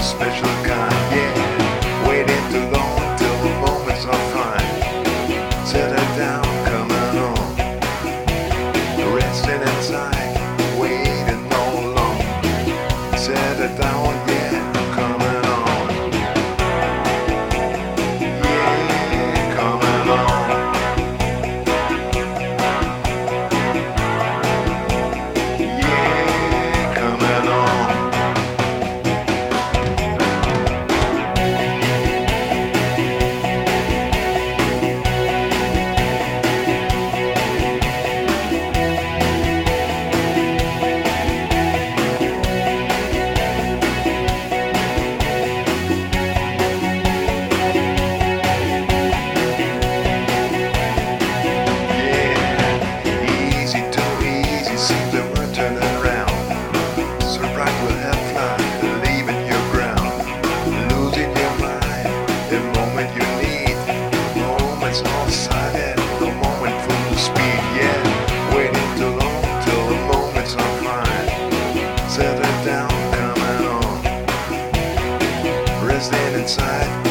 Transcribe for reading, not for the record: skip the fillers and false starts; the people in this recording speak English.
special kind, yeah. Waiting too long till the moments are fine. Settle down, coming on. Resting inside, waiting no long. Settle down, yeah, coming on. Yeah, coming on. Yeah, coming on. All silent, the moment full speed, yeah. Waiting too long till the moments are fine. Settle down, coming on. Resting inside.